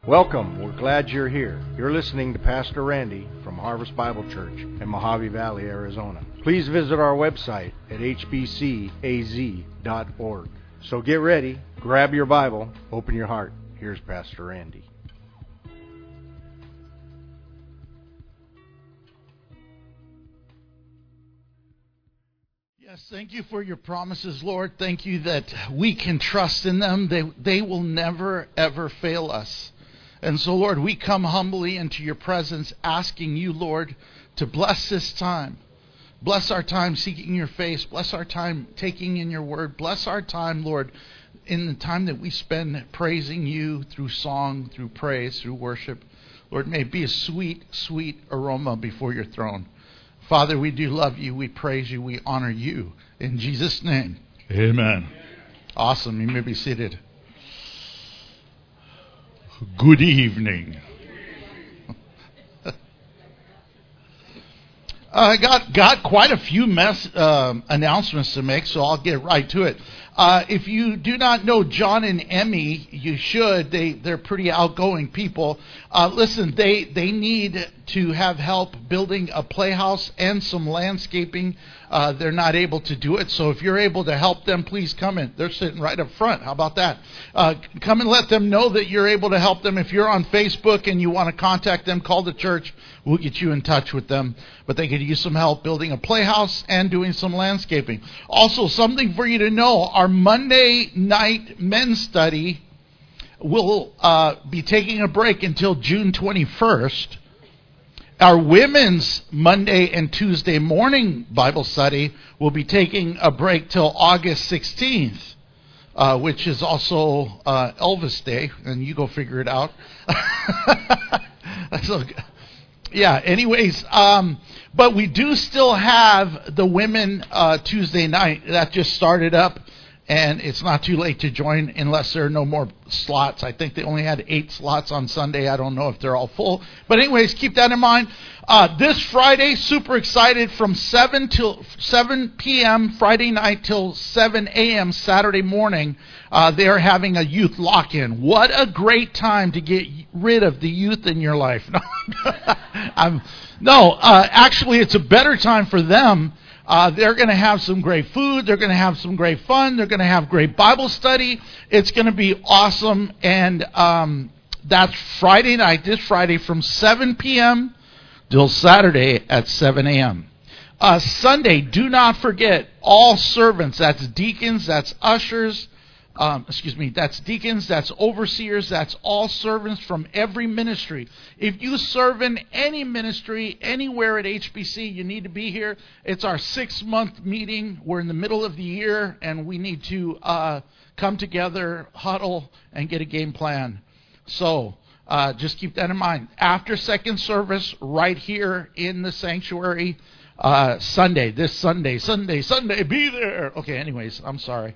Welcome. We're glad you're here. You're listening to Pastor Randy from Harvest Bible Church in Mojave Valley, Arizona. Please visit our website at hbcaz.org. So get ready, grab your Bible, open your heart. Here's Pastor Randy. Yes, thank you for your promises, Lord. Thank you that we can trust in them. They will never, ever fail us. And so, Lord, we come humbly into your presence, asking you, Lord, to bless this time. Bless our time seeking your face. Bless our time taking in your word. Bless our time, Lord, in the time that we spend praising you through song, through praise, through worship. Lord, may it be a sweet, sweet aroma before your throne. Father, we do love you. We praise you. We honor you. In Jesus' name, amen. Awesome. You may be seated. Good evening. I got quite a few announcements to make, so I'll get right to it. If you do not know John and Emmy, you should. They're pretty outgoing people. Listen, they need to have help building a playhouse and some landscaping. They're not able to do it, so if you're able to help them, please come in. They're sitting right up front. How about that? Come and let them know that you're able to help them. If you're on Facebook and you want to contact them, call the church. We'll get you in touch with them. But they could use some help building a playhouse and doing some landscaping. Also, something for you to know, our Monday night men's study will be taking a break until June 21st. Our women's Monday and Tuesday morning Bible study will be taking a break till August 16th, which is also Elvis Day, and you go figure it out. So, yeah, anyways, but we do still have the women Tuesday night. That just started up, and it's not too late to join unless there are no more slots. I think they only had 8 slots on Sunday. I don't know if they're all full. But anyways, keep that in mind. This Friday, super excited, from 7 p.m. Friday night till 7 a.m. Saturday morning, they are having a youth lock-in. What a great time to get rid of the youth in your life. Actually, it's a better time for them. They're going to have some great food. They're going to have some great fun. They're going to have great Bible study. It's going to be awesome. And that's Friday night, this Friday, from 7 p.m. till Saturday at 7 a.m. Sunday, do not forget, all servants, that's deacons, that's ushers, that's deacons, that's overseers, that's all servants from every ministry. If you serve in any ministry anywhere at HBC, you need to be here. It's our 6-month meeting. We're in the middle of the year, and we need to come together, huddle, and get a game plan. So just keep that in mind. After second service, right here in the sanctuary, Sunday, this Sunday, be there. Okay, anyways, I'm sorry.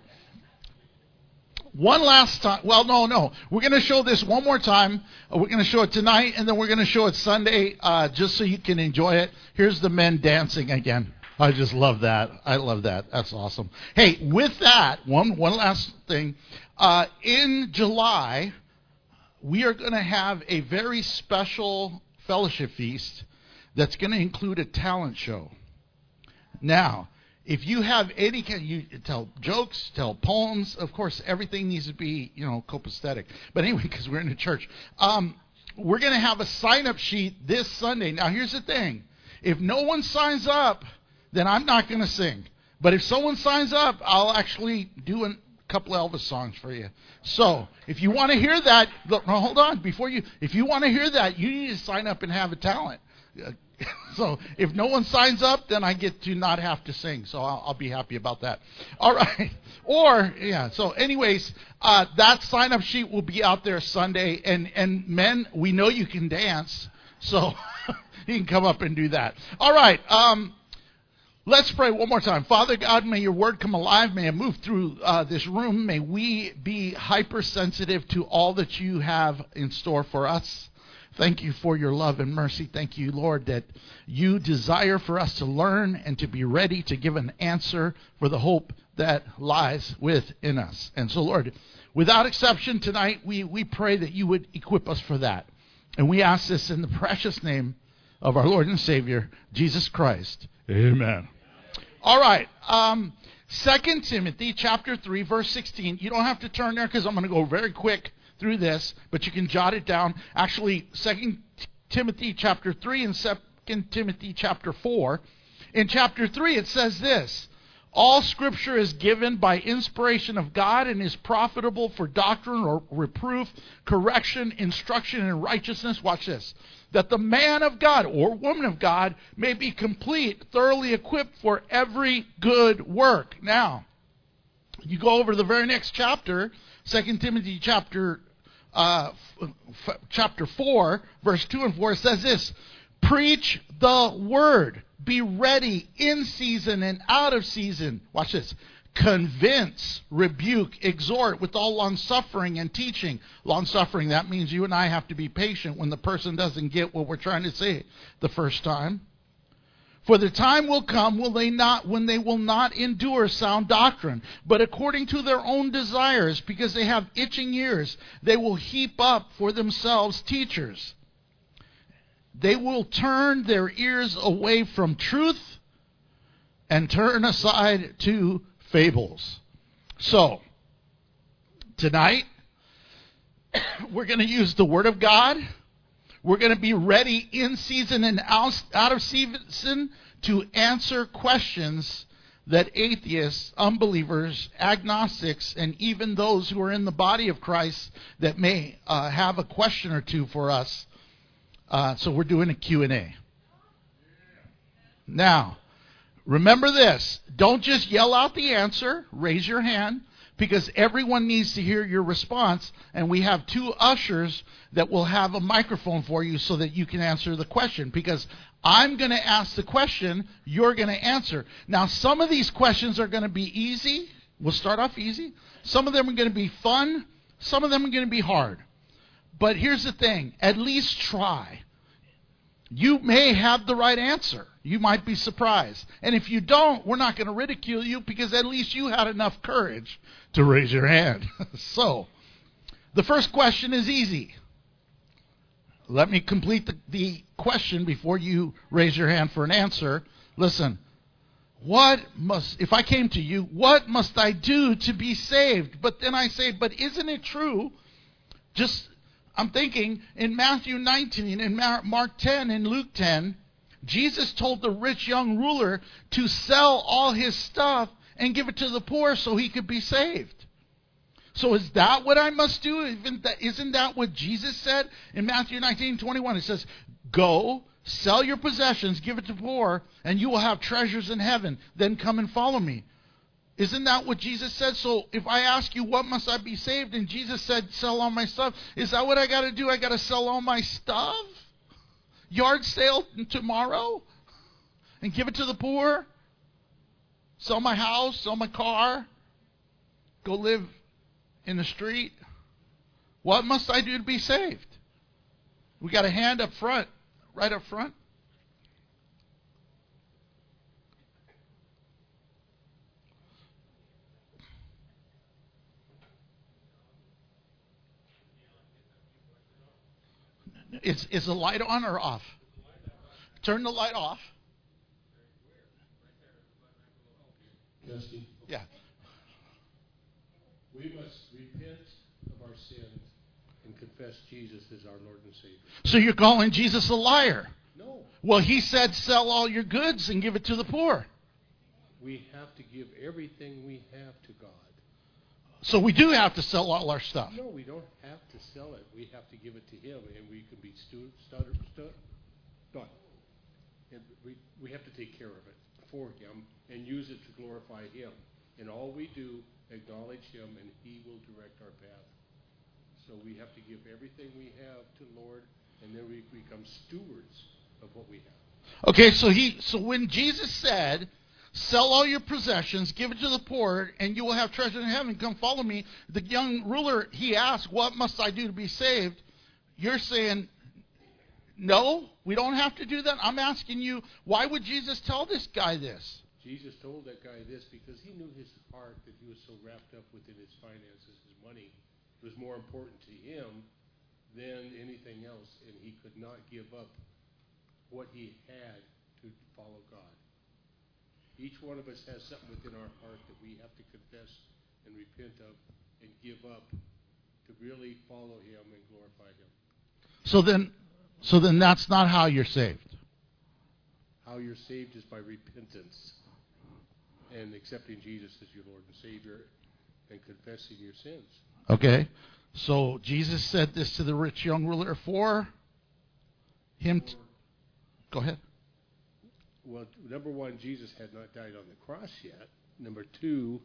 One last time. Well, no. We're going to show this one more time. We're going to show it tonight, and then we're going to show it Sunday, just so you can enjoy it. Here's the men dancing again. I just love that. I love that. That's awesome. Hey, with that, one last thing. In July, we are going to have a very special fellowship feast that's going to include a talent show. Now, if you have any kind, you tell jokes, tell poems. Of course, everything needs to be, copacetic. But anyway, because we're in a church, we're going to have a sign-up sheet this Sunday. Now, here's the thing: if no one signs up, then I'm not going to sing. But if someone signs up, I'll actually do a couple Elvis songs for you. So, if you want to hear that, hold on. If you want to hear that, you need to sign up and have a talent. So if no one signs up, then I get to not have to sing. So I'll be happy about that. All right. So anyways, that sign-up sheet will be out there Sunday. And men, we know you can dance. So you can come up and do that. All right. Let's pray one more time. Father God, may your word come alive. May it move through this room. May we be hypersensitive to all that you have in store for us. Thank you for your love and mercy. Thank you, Lord, that you desire for us to learn and to be ready to give an answer for the hope that lies within us. And so, Lord, Without exception, tonight we pray that you would equip us for that. And we ask this in the precious name of our Lord and Savior, Jesus Christ. Amen. All right. 2 Timothy chapter 3, verse 16. You don't have to turn there because I'm going to go very quick through this, but you can jot it down. Actually, 2 Timothy chapter 3 and 2 Timothy chapter 4. In chapter 3, it says this: all Scripture is given by inspiration of God and is profitable for doctrine or reproof, correction, instruction in righteousness. Watch this. That the man of God or woman of God may be complete, thoroughly equipped for every good work. Now, you go over to the very next chapter, 2 Timothy chapter 4, verse 2 and 4. It says this: preach the word. Be ready in season and out of season. Watch this. Convince, rebuke, exhort with all long-suffering and teaching. Long-suffering, that means you and I have to be patient when the person doesn't get what we're trying to say the first time. For the time will come when they will not endure sound doctrine, but according to their own desires, because they have itching ears, they will heap up for themselves teachers. They will turn their ears away from truth and turn aside to fables. So, tonight, we're going to use the Word of God. We're going to be ready in season and out of season to answer questions that atheists, unbelievers, agnostics, and even those who are in the body of Christ that may have a question or two for us. So we're doing a Q&A. Now, remember this. Don't just yell out the answer. Raise your hand, because everyone needs to hear your response. And we have 2 ushers that will have a microphone for you so that you can answer the question. Because I'm going to ask the question, you're going to answer. Now, some of these questions are going to be easy. We'll start off easy. Some of them are going to be fun. Some of them are going to be hard. But here's the thing. At least try. You may have the right answer. You might be surprised. And if you don't, we're not going to ridicule you, because at least you had enough courage to raise your hand. So, the first question is easy. Let me complete the question before you raise your hand for an answer. Listen. If I came to you, what must I do to be saved? But then I say, but isn't it true? I'm thinking in Matthew 19, in Mark 10, in Luke 10, Jesus told the rich young ruler to sell all his stuff and give it to the poor so he could be saved. So is that what I must do? Isn't that what Jesus said in Matthew 19:21? It says, go, sell your possessions, give it to the poor, and you will have treasures in heaven. Then come and follow me. Isn't that what Jesus said? So if I ask you, what must I be saved? And Jesus said, sell all my stuff. Is that what I got to do? I got to sell all my stuff? Yard sale tomorrow? And give it to the poor? Sell my house? Sell my car? Go live in the street? What must I do to be saved? We got a hand up front. Right up front. Is the light on or off? Turn the light off. Dusty, Yeah. we must repent of our sins and confess Jesus as our Lord and Savior. So you're calling Jesus a liar? No. Well, he said sell all your goods and give it to the poor. We have to give everything we have to God. So we do have to sell all our stuff. No, we don't have to sell it. We have to give it to Him, and we can be done. And we have to take care of it for Him and use it to glorify Him. And all we do, acknowledge Him, and He will direct our path. So we have to give everything we have to the Lord, and then we become stewards of what we have. Okay, so when Jesus said, sell all your possessions, give it to the poor, and you will have treasure in heaven, come follow me, the young ruler, he asked, what must I do to be saved? You're saying, no, we don't have to do that. I'm asking you, why would Jesus tell this guy this? Jesus told that guy this because he knew his heart, that he was so wrapped up within his finances, his money, was more important to him than anything else, and he could not give up what he had to follow God. Each one of us has something within our heart that we have to confess and repent of and give up to really follow him and glorify him. So then that's not how you're saved. How you're saved is by repentance and accepting Jesus as your Lord and Savior and confessing your sins. Okay. So Jesus said this to the rich young ruler for him. Go ahead. Well, number one, Jesus had not died on the cross yet. Number two,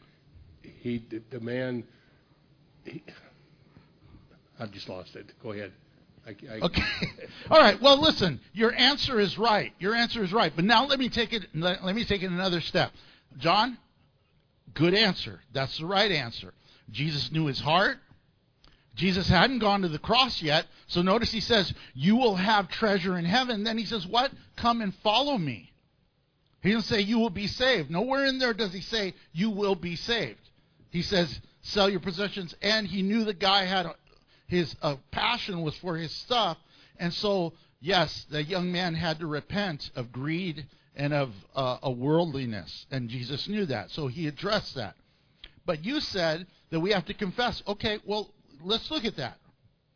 I've just lost it. Go ahead. Okay. All right. Well, listen. Your answer is right. But now let me take it another step. John, good answer. That's the right answer. Jesus knew his heart. Jesus hadn't gone to the cross yet. So notice he says, you will have treasure in heaven. Then he says, what? Come and follow me. He doesn't say you will be saved. Nowhere in there does he say you will be saved. He says, sell your possessions. And he knew the guy had his passion was for his stuff. And so, yes, the young man had to repent of greed and of a worldliness. And Jesus knew that. So he addressed that. But you said that we have to confess. Okay, well, let's look at that.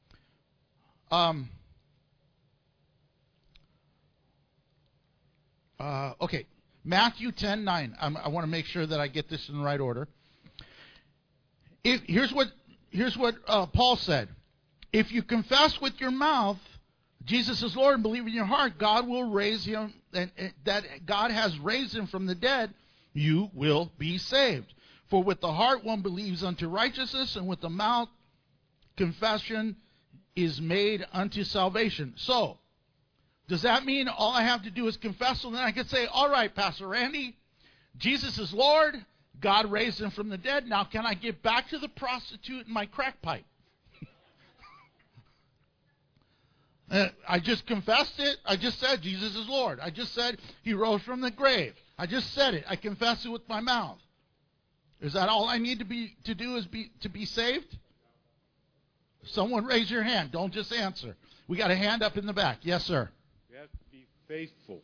Okay, Matthew 10:9. I want to make sure that I get this in the right order. Here's what Paul said. If you confess with your mouth Jesus is Lord and believe in your heart, God will raise him, and that God has raised him from the dead, you will be saved. For with the heart one believes unto righteousness, and with the mouth confession is made unto salvation. So, does that mean all I have to do is confess? So then I could say, all right, Pastor Randy, Jesus is Lord. God raised him from the dead. Now can I get back to the prostitute and my crack pipe? I just confessed it. I just said Jesus is Lord. I just said he rose from the grave. I just said it. I confess it with my mouth. Is that all I need to do is to be saved? Someone raise your hand. Don't just answer. We got a hand up in the back. Yes, sir. You have to be faithful.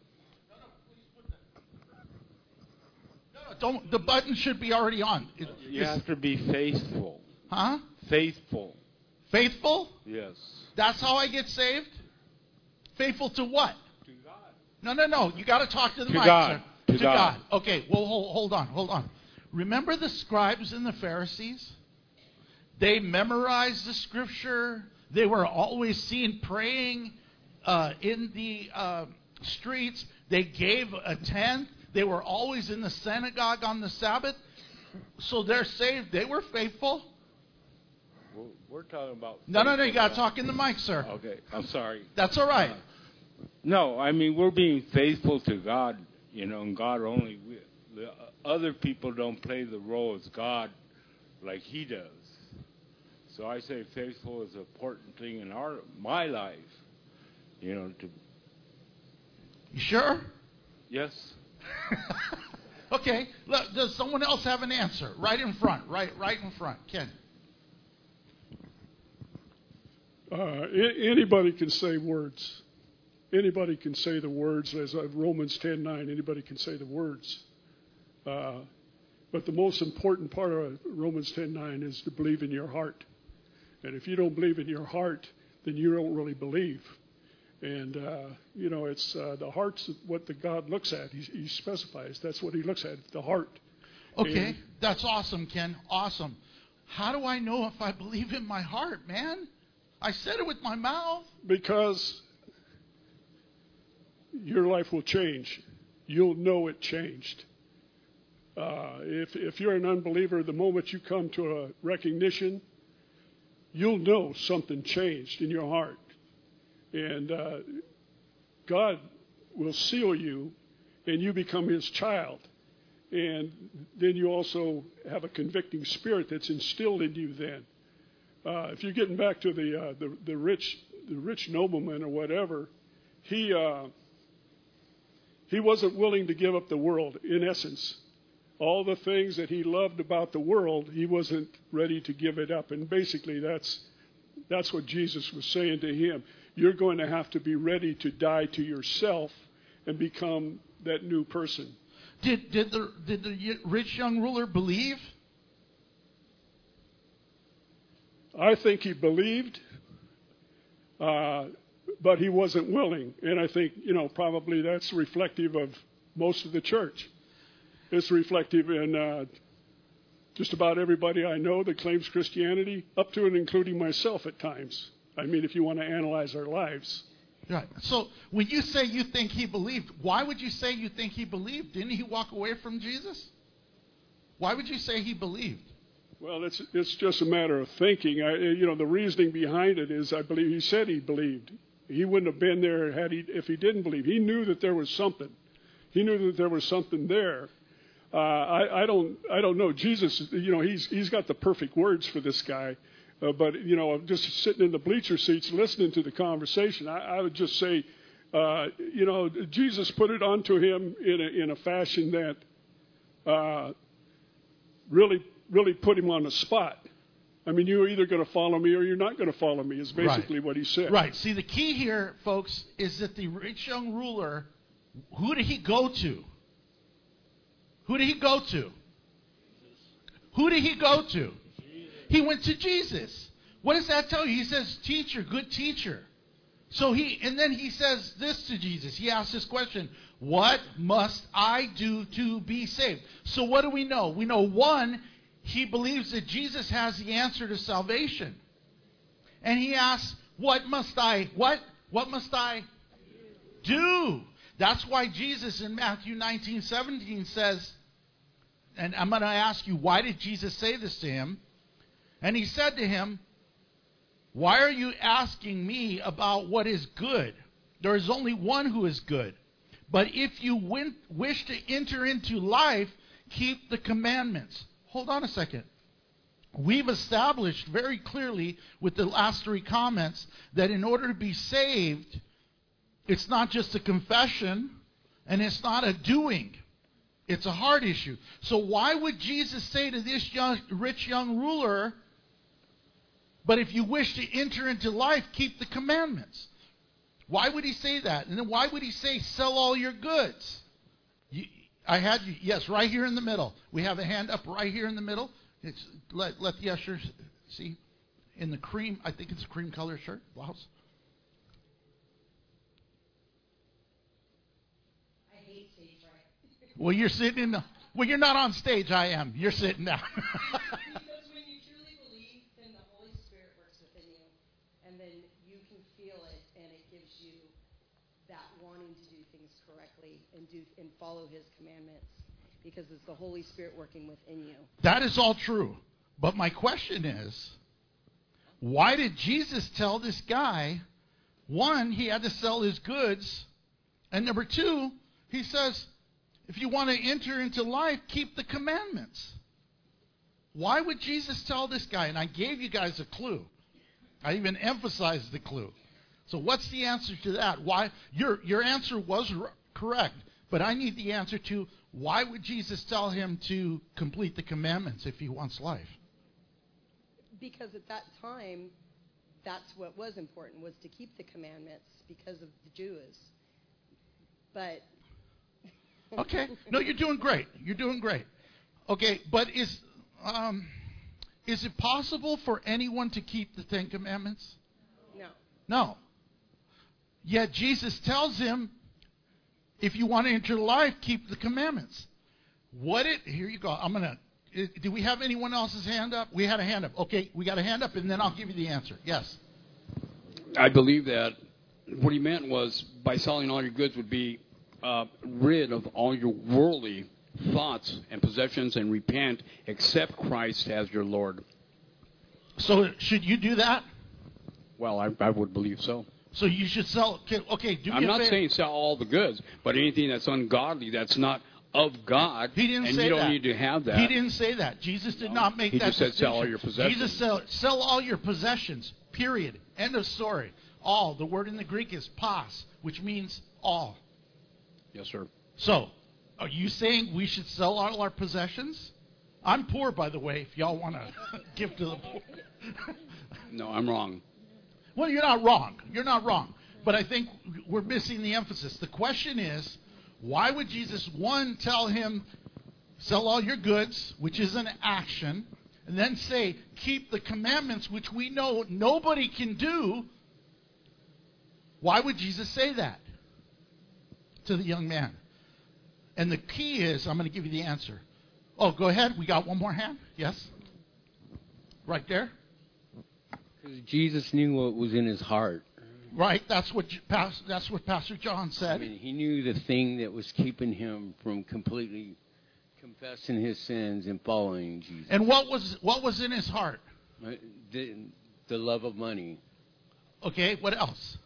No, the button should be already on. You have to be faithful. Huh? Faithful. Faithful? Yes. That's how I get saved? Faithful to what? To God. No. You got to talk to the mic, God. sir. To God. Okay, well, hold on. Remember the scribes and the Pharisees? They memorized the scripture. They were always seen praying in the streets. They gave a tenth. They were always in the synagogue on the Sabbath. So they're saved. They were faithful. We're talking about... No. You got to talk in the mic, sir. Okay, I'm sorry. That's all right. No, I mean, we're being faithful to God, and God only. The other people don't play the role as God like he does. So I say faithful is an important thing in my life, to... You sure? Yes. Okay. Look, does someone else have an answer? Right in front. Right in front. Ken. Anybody can say words. Anybody can say the words. As Romans 10:9, anybody can say the words. But the most important part of Romans 10:9 is to believe in your heart. And if you don't believe in your heart, then you don't really believe. And, it's the heart's what the God looks at. He specifies. That's what he looks at, the heart. Okay, and that's awesome, Ken. Awesome. How do I know if I believe in my heart, man? I said it with my mouth. Because your life will change. You'll know it changed. If you're an unbeliever, the moment you come to a recognition, you'll know something changed in your heart. And God will seal you, and you become his child. And then you also have a convicting spirit that's instilled in you then. If you're getting back to the rich nobleman or whatever, he wasn't willing to give up the world, in essence. all the things that he loved about the world, he wasn't ready to give it up. And basically that's what Jesus was saying to him. You're going to have to be ready to die to yourself and become that new person. Did the rich young ruler believe? I think he believed, but he wasn't willing. And I think, probably that's reflective of most of the church. It's reflective in just about everybody I know that claims Christianity, up to and including myself at times. I mean, if you want to analyze our lives. Right. So when you say you think he believed, why would you say you think he believed? Didn't he walk away from Jesus? Why would you say he believed? Well, it's just a matter of thinking. The reasoning behind it is I believe he said he believed. He wouldn't have been there if he didn't believe. He knew that there was something. He knew that there was something there. I don't know. Jesus, he's got the perfect words for this guy. But just sitting in the bleacher seats listening to the conversation, I would just say, Jesus put it onto him in a fashion that really put him on the spot. I mean, you're either going to follow me or you're not going to follow me, is basically what he said. Right. See, the key here, folks, is that the rich young ruler, who did he go to? Who did he go to? Who did he go to? He went to Jesus. What does that tell you? He says, teacher, good teacher. And then he says this to Jesus. He asks this question, what must I do to be saved? So what do we know? We know, one, he believes that Jesus has the answer to salvation. And he asks, what must I do? That's why Jesus in Matthew 19:17 says, and I'm going to ask you, why did Jesus say this to him? And he said to him, why are you asking me about what is good? There is only one who is good. But if you wish to enter into life, keep the commandments. Hold on a second. We've established very clearly with the last three comments that in order to be saved, it's not just a confession and it's not a doing. It's a heart issue. So why would Jesus say to this rich young ruler, but if you wish to enter into life, keep the commandments? Why would he say that? And then why would he say, sell all your goods? Yes, right here in the middle. We have a hand up right here in the middle. Let the ushers see. In the cream, I think it's a cream color shirt, blouse. I hate stage fright. Well, you're sitting you're not on stage, I am. You're sitting down. Because when you truly believe, then the Holy Spirit works within you. And then you can feel it, and it gives you that wanting to do things correctly and follow his commandments. Because it's the Holy Spirit working within you. That is all true. But my question is, why did Jesus tell this guy, one, he had to sell his goods, and number two, he says, if you want to enter into life, keep the commandments. Why would Jesus tell this guy? And I gave you guys a clue. I even emphasized the clue. So what's the answer to that? Why? Your answer was correct, but I need the answer to why would Jesus tell him to complete the commandments if he wants life? Because at that time, that's what was important, was to keep the commandments because of the Jews. But okay, no, you're doing great. You're doing great. Okay, but is it possible for anyone to keep the Ten Commandments? No. No. Yet Jesus tells him, if you want to enter life, keep the commandments. Here you go. Do we have anyone else's hand up? We had a hand up. Okay, we got a hand up, and then I'll give you the answer. Yes. I believe that what he meant was by selling all your goods would be rid of all your worldly thoughts and possessions and repent, accept Christ as your Lord. So should you do that? Well, I would believe so. So you should sell. Okay, do me I'm a not favor. saying sell all the goods, but anything that's ungodly, that's not of God, He didn't and say you don't that. need to have that. He didn't say that. Jesus did not make He that just said distinction. sell all your possessions. Jesus said sell all your possessions, period. End of story. All. The word in the Greek is pas, which means all. Yes, sir. So, Are you saying we should sell all our possessions? I'm poor, by the way, if y'all want to give to the poor. No, I'm wrong. Well, you're not wrong. You're not wrong. But I think we're missing the emphasis. The question is, why would Jesus, one, tell him, sell all your goods, which is an action, and then say, keep the commandments, which we know nobody can do? Why would Jesus say that to the young man? And the key is, I'm going to give you the answer. Oh, go ahead. We got one more hand. Yes? Right there. Because Jesus knew what was in his heart. Right. That's what Pastor John said. I mean, he knew the thing that was keeping him from completely confessing his sins and following Jesus. And what was in his heart? The love of money. Okay. What else?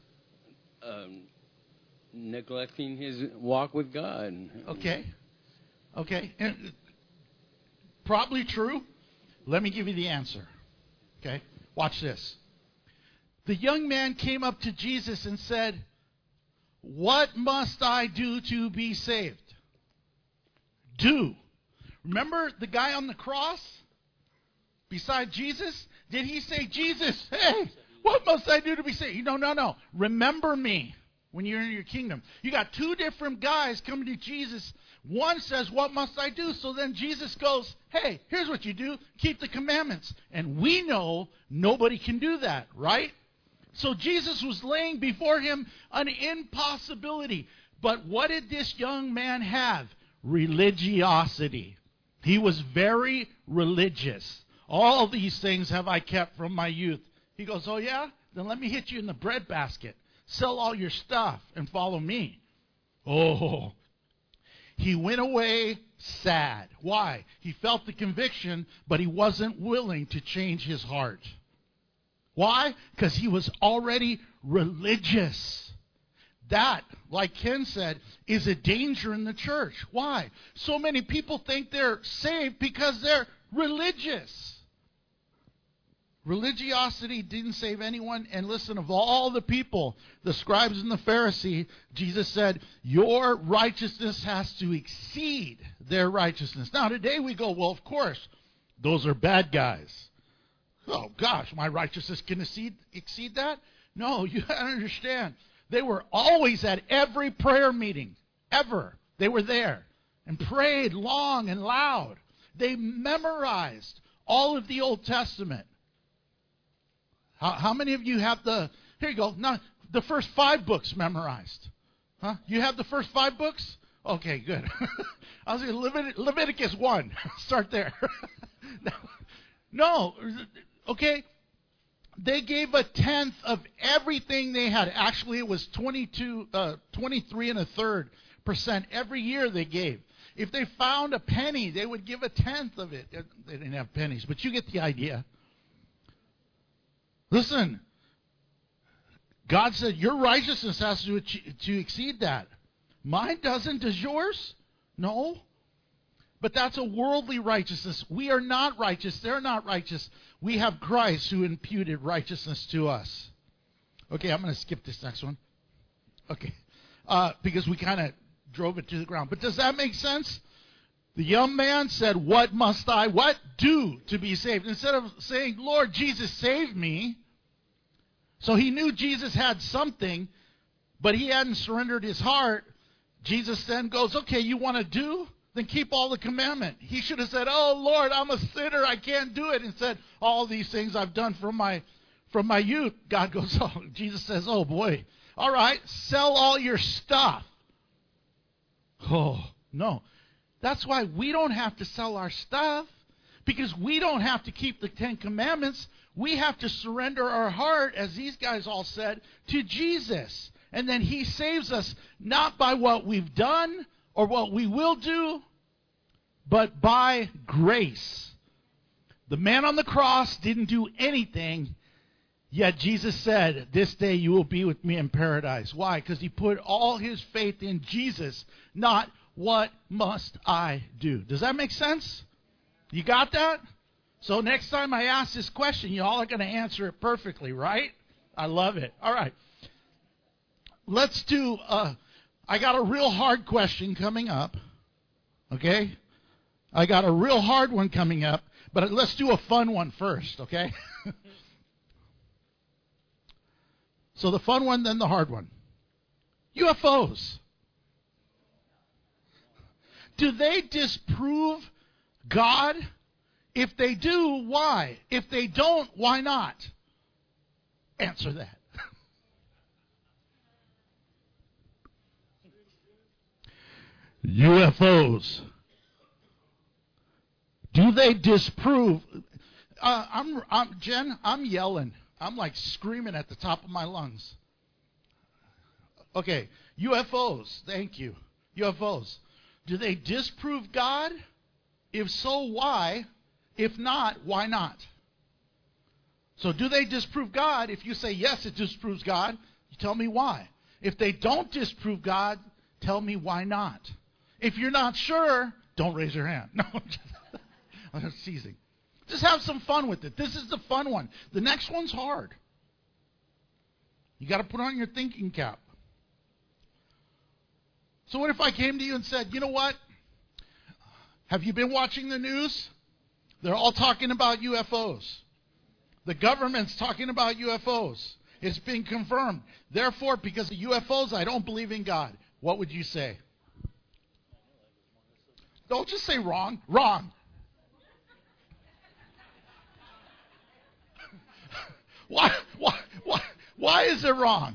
Neglecting his walk with God. Okay. And probably true. Let me give you the answer. Okay. Watch this. The young man came up to Jesus and said, "What must I do to be saved?" Do. Remember the guy on the cross beside Jesus? Did he say, Jesus, hey, what must I do to be saved? No. Remember me when you're in your kingdom. You got two different guys coming to Jesus. One says, what must I do? So then Jesus goes, hey, here's what you do. Keep the commandments. And we know nobody can do that, right? So Jesus was laying before him an impossibility. But what did this young man have? Religiosity. He was very religious. All these things have I kept from my youth. He goes, oh yeah? Then let me hit you in the breadbasket. Sell all your stuff and follow me. Oh, he went away sad. Why? He felt the conviction, but he wasn't willing to change his heart. Why? Because he was already religious. That, like Ken said, is a danger in the church. Why? So many people think they're saved because they're religious. Religiosity didn't save anyone. And listen, of all the people, the scribes and the Pharisees, Jesus said, your righteousness has to exceed their righteousness. Now today we go, well, of course, those are bad guys. Oh gosh, my righteousness can exceed that? No, you gotta understand. They were always at every prayer meeting, ever. They were there and prayed long and loud. They memorized all of the Old Testament. How many of you have here you go, now, the first 5 books memorized? Huh? You have the first 5 books? Okay, good. I was going to Leviticus 1. Start there. No, okay. They gave a tenth of everything they had. Actually, it was 23 1/3% every year they gave. If they found a penny, they would give a tenth of it. They didn't have pennies, but you get the idea. Listen, God said your righteousness has to exceed that. Mine doesn't. Does yours? No. But that's a worldly righteousness. We are not righteous. They're not righteous. We have Christ who imputed righteousness to us. Okay, I'm going to skip this next one. Okay. Because we kind of drove it to the ground. But does that make sense? The young man said, what must I do to be saved? Instead of saying, Lord Jesus, save me. So he knew Jesus had something, but he hadn't surrendered his heart. Jesus then goes, okay, you want to do? Then keep all the commandment. He should have said, oh Lord, I'm a sinner, I can't do it. And said, all these things I've done from my youth. God goes, oh, Jesus says, oh boy, all right, sell all your stuff. Oh, no. That's why we don't have to sell our stuff, because we don't have to keep the 10 Commandments. We have to surrender our heart, as these guys all said, to Jesus. And then he saves us not by what we've done or what we will do, but by grace. The man on the cross didn't do anything, yet Jesus said, this day you will be with me in paradise. Why? Because he put all his faith in Jesus, not what must I do. Does that make sense? You got that? So next time I ask this question, you all are going to answer it perfectly, right? I love it. All right. Let's do, I got a real hard question coming up. Okay? I got a real hard one coming up, but let's do a fun one first, okay? So the fun one, then the hard one. UFOs. Do they disprove God? If they do, why? If they don't, why not? Answer that. UFOs. Do they disprove? Jen, I'm yelling. I'm like screaming at the top of my lungs. Okay, UFOs. Thank you. UFOs. Do they disprove God? If so, why? If not, why not? So do they disprove God? If you say yes, it disproves God, you tell me why. If they don't disprove God, tell me why not. If you're not sure, don't raise your hand. No, I'm just teasing. Just have some fun with it. This is the fun one. The next one's hard. You got to put on your thinking cap. So what if I came to you and said, you know what? Have you been watching the news? They're all talking about UFOs. The government's talking about UFOs. It's been confirmed. Therefore, because of UFOs, I don't believe in God. What would you say? Don't just say wrong. Wrong. Why is it wrong?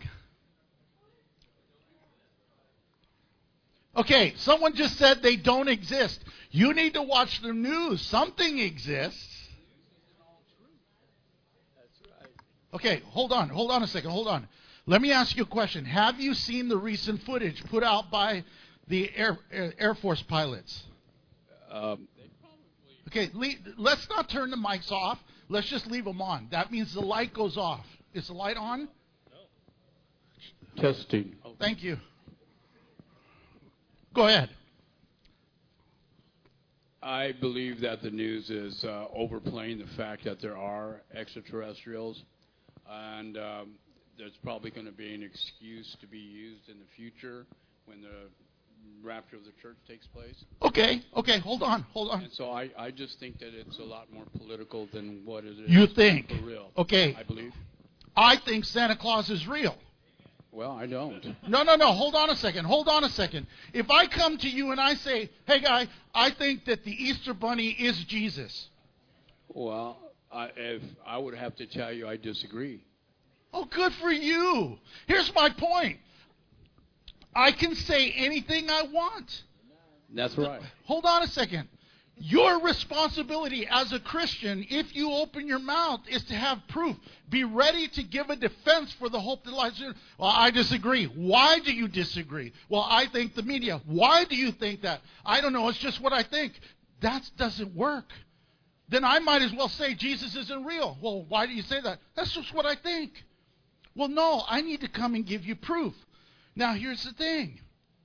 Okay, someone just said they don't exist. You need to watch the news. Something exists. Okay, hold on a second, hold on. Let me ask you a question. Have you seen the recent footage put out by the Air Force pilots? Okay, let's not turn the mics off. Let's just leave them on. That means the light goes off. Is the light on? No. Testing. Thank you. Go ahead. I believe that the news is overplaying the fact that there are extraterrestrials, and there's probably going to be an excuse to be used in the future when the rapture of the church takes place. Okay, hold on. And so I just think that it's a lot more political than what it is. You think? For real. Okay. I believe. I think Santa Claus is real. Well, I don't. No. Hold on a second. If I come to you and I say, hey, guy, I think that the Easter Bunny is Jesus. Well, if I would have to tell you I disagree. Oh, good for you. Here's my point. I can say anything I want. That's right. Hold on a second. Your responsibility as a Christian, if you open your mouth, is to have proof. Be ready to give a defense for the hope that lies in. Well, I disagree. Why do you disagree? Well, I think the media. Why do you think that? I don't know. It's just what I think. That doesn't work. Then I might as well say Jesus isn't real. Well, why do you say that? That's just what I think. Well, no, I need to come and give you proof. Now, here's the thing.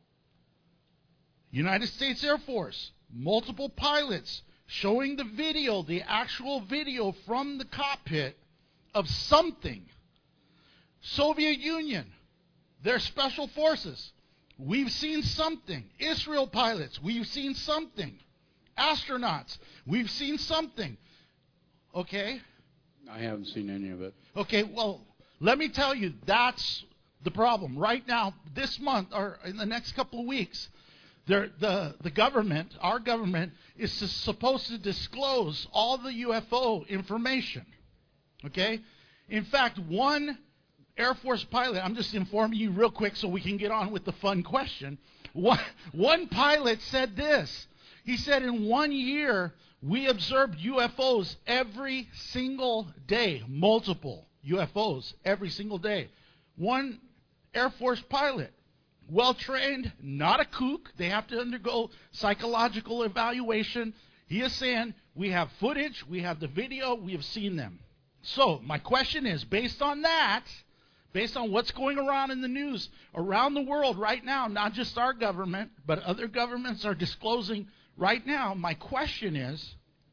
United States Air Force. Multiple pilots showing the video, the actual video from the cockpit of something. Soviet Union, their special forces, we've seen something. Israel pilots, we've seen something. Astronauts, we've seen something. Okay? I haven't seen any of it. Okay, well, let me tell you, that's the problem. Right now, this month, or in the next couple of weeks, the government, our government, is supposed to disclose all the UFO information. Okay? In fact, one Air Force pilot, I'm just informing you real quick so we can get on with the fun question. One pilot said this. He said, in 1 year, we observed UFOs every single day. Multiple UFOs every single day. One Air Force pilot. Well-trained, not a kook. They have to undergo psychological evaluation. He is saying, we have footage, we have the video, we have seen them. So, my question is, based on that, based on what's going around in the news around the world right now, not just our government, but other governments are disclosing right now, my question is,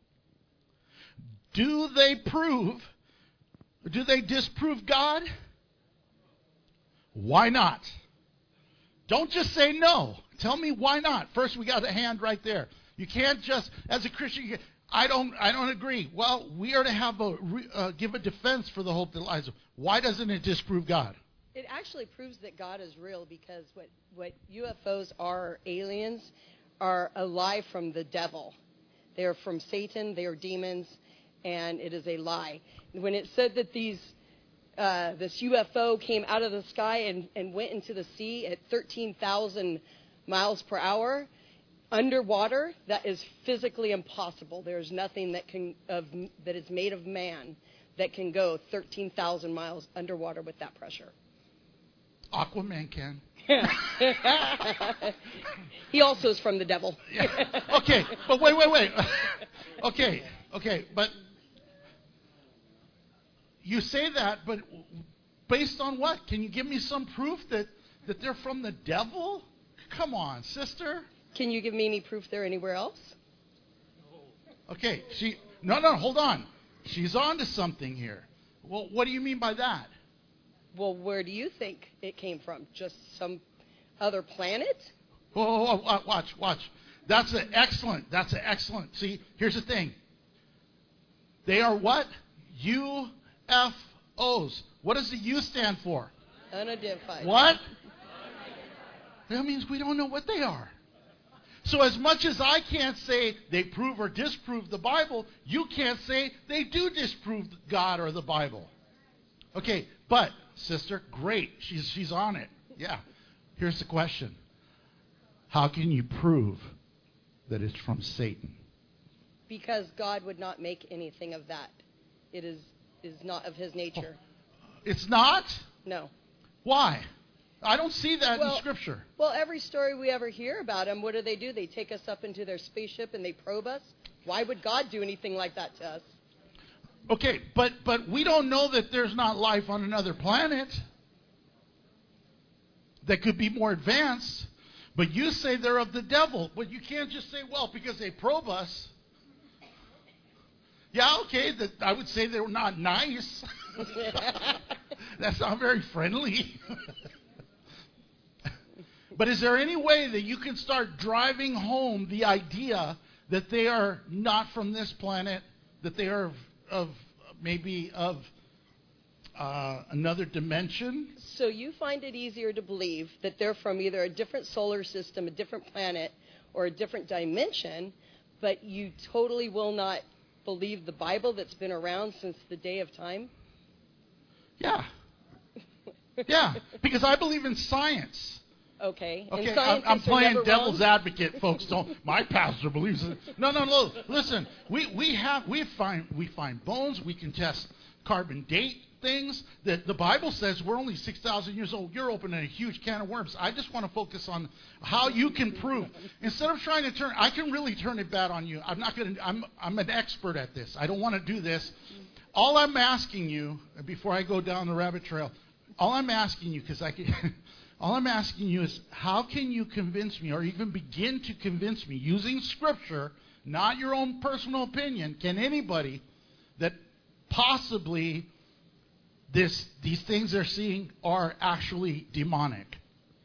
do they disprove God? Why not? Don't just say no. Tell me why not. First, we got a hand right there. You can't just, as a Christian, I don't agree. Well, we are to have give a defense for the hope that lies. Why doesn't it disprove God? It actually proves that God is real, because what UFOs are, aliens, are a lie from the devil. They are from Satan. They are demons, and it is a lie. When it said that this UFO came out of the sky and went into the sea at 13,000 miles per hour underwater, that is physically impossible. There is nothing that is made of man that can go 13,000 miles underwater with that pressure. Aquaman can. He also is from the devil. Yeah. Okay, but wait. Okay, but you say that, but based on what? Can you give me some proof that they're from the devil? Come on, sister. Can you give me any proof they're anywhere else? Okay, no, hold on. She's on to something here. Well, what do you mean by that? Well, where do you think it came from? Just some other planet? Oh, watch. That's an excellent. See, here's the thing. They are what? UFOs. What does the U stand for? Unidentified. What? That means we don't know what they are. So as much as I can't say they prove or disprove the Bible, you can't say they do disprove God or the Bible. Okay, but, sister, great. She's on it. Yeah. Here's the question. How can you prove that it's from Satan? Because God would not make anything of that. It is not of his nature. It's not? No. Why? I don't see that in Scripture. Well, every story we ever hear about him, what do? They take us up into their spaceship and they probe us. Why would God do anything like that to us? Okay, but we don't know that there's not life on another planet that could be more advanced. But you say they're of the devil. But you can't just say, well, because they probe us. Yeah, okay, I would say they're not nice. That's not very friendly. But is there any way that you can start driving home the idea that they are not from this planet, that they are of another dimension? So you find it easier to believe that they're from either a different solar system, a different planet, or a different dimension, but you totally will not believe the Bible that's been around since the day of time? Yeah. Yeah, because I believe in science. Okay. I'm playing devil's advocate, folks. My pastor believes it. No. Listen, we find bones. We can test carbon date things. That the Bible says we're only 6,000 years old. You're opening a huge can of worms. I just want to focus on how you can prove. Instead of trying to I can really turn it bad on you. I'm not going to. I'm an expert at this. I don't want to do this. All I'm asking you, before I go down the rabbit trail, all I'm asking you is, how can you convince me, or even begin to convince me, using Scripture, not your own personal opinion, can anybody, that possibly these things they're seeing are actually demonic?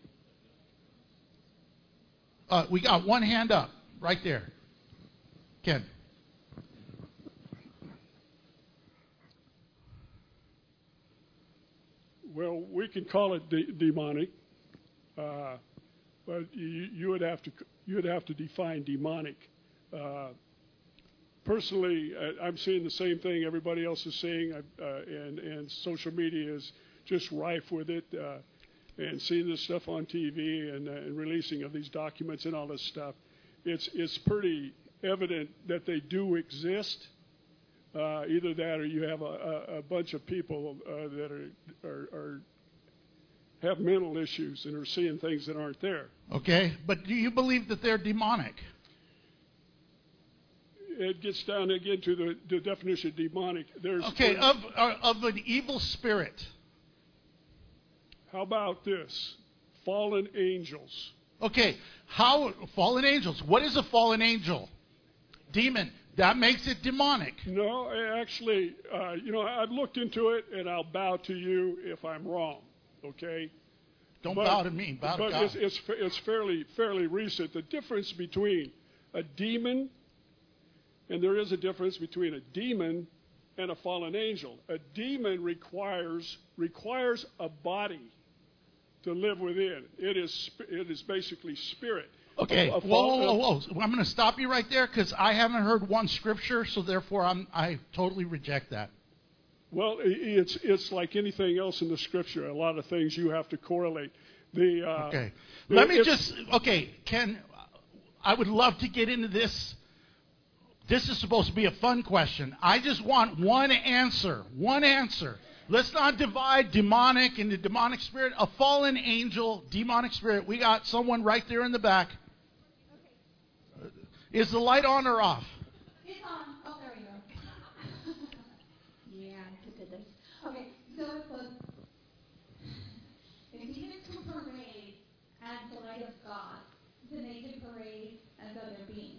We got one hand up, right there. Ken. Well, we can call it demonic, but you would have to define demonic. Personally, I'm seeing the same thing everybody else is seeing, and social media is just rife with it. And seeing this stuff on TV and releasing of these documents and all this stuff, it's pretty evident that they do exist. Either that, or you have a bunch of people that have mental issues and are seeing things that aren't there. Okay, but do you believe that they're demonic? It gets down again to the definition of demonic. Of an evil spirit. How about this? Fallen angels. Okay, fallen angels? What is a fallen angel? Demon. That makes it demonic. No, actually, I've looked into it, and I'll bow to you if I'm wrong, okay? Don't bow to me. Bow to but God. it's fairly recent. The difference between a demon, and there is a difference between a demon and a fallen angel. A demon requires a body to live within. It is basically spirit. Okay, whoa. I'm going to stop you right there because I haven't heard one scripture, so therefore I totally reject that. Well, it's like anything else in the Scripture. A lot of things you have to correlate. Okay. Ken, I would love to get into this. This is supposed to be a fun question. I just want one answer. One answer. Let's not divide demonic into demonic spirit. A fallen angel, demonic spirit. We got someone right there in the back. Okay. Is the light on or off? It's on. Oh, there we go. Yeah, to goodness. Okay, so it was, if demons can parade as the light of God, then they can parade as other beings.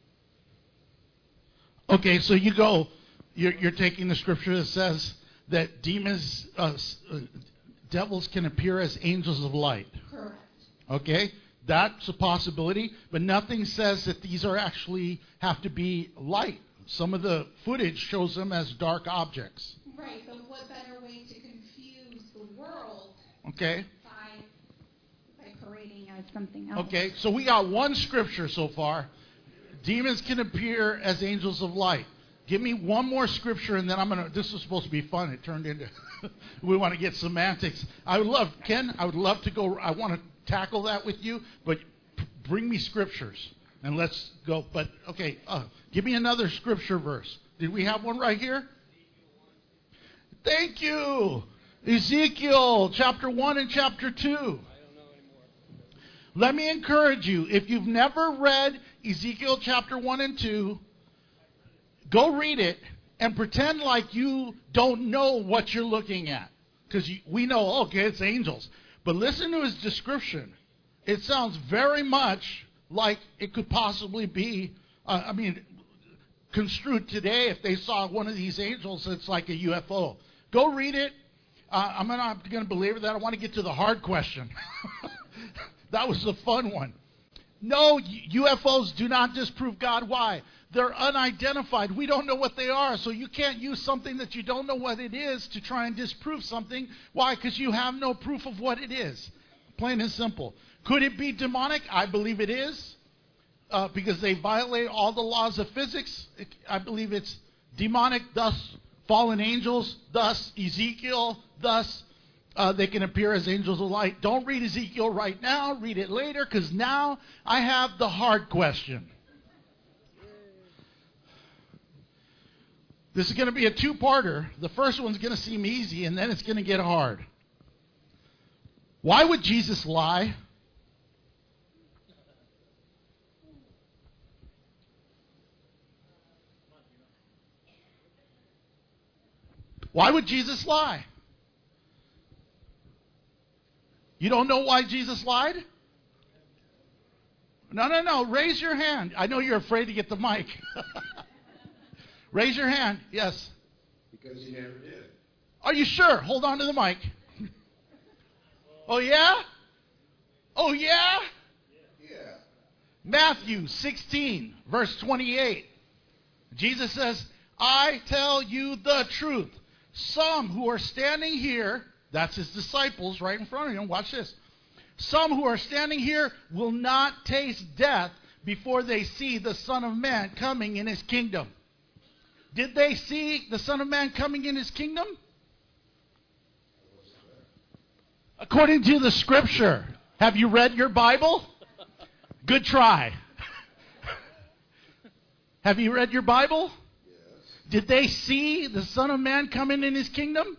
Okay, so you're taking the scripture that says that demons, devils can appear as angels of light. Correct. Okay, that's a possibility, but nothing says that these are actually have to be light. Some of the footage shows them as dark objects. Right, but what better way to confuse the world? Okay. By parading as something else. Okay, so we got one scripture so far. Demons can appear as angels of light. Give me one more scripture, and then this was supposed to be fun. It turned into, we want to get semantics. Ken, I would love to go, I want to tackle that with you, but bring me scriptures, and let's go. But, okay, give me another scripture verse. Did we have one right here? Thank you. Ezekiel chapter 1 and chapter 2. Let me encourage you, if you've never read Ezekiel chapter 1 and 2, go read it and pretend like you don't know what you're looking at. Because we know, okay, it's angels. But listen to his description. It sounds very much like it could possibly be, construed today if they saw one of these angels, it's like a UFO. Go read it. I'm not going to belabor that. I want to get to the hard question. That was the fun one. No, UFOs do not disprove God. Why? They're unidentified. We don't know what they are. So you can't use something that you don't know what it is to try and disprove something. Why? Because you have no proof of what it is. Plain and simple. Could it be demonic? I believe it is. Because they violate all the laws of physics. I believe it's demonic, thus fallen angels, thus Ezekiel, thus they can appear as angels of light. Don't read Ezekiel right now. Read it later, because now I have the hard question. This is going to be a two-parter. The first one's going to seem easy, and then it's going to get hard. Why would Jesus lie? Why would Jesus lie? You don't know why Jesus lied? No. Raise your hand. I know you're afraid to get the mic. Raise your hand. Yes. Because he never did. Are you sure? Hold on to the mic. Oh, yeah? Oh, yeah? Yeah. Matthew 16, verse 28. Jesus says, I tell you the truth. Some who are standing here, that's his disciples right in front of him. Watch this. Some who are standing here will not taste death before they see the Son of Man coming in his kingdom. Did they see the Son of Man coming in his kingdom? According to the scripture. Have you read your Bible? Good try. Have you read your Bible? Yes. Did they see the Son of Man coming in his kingdom?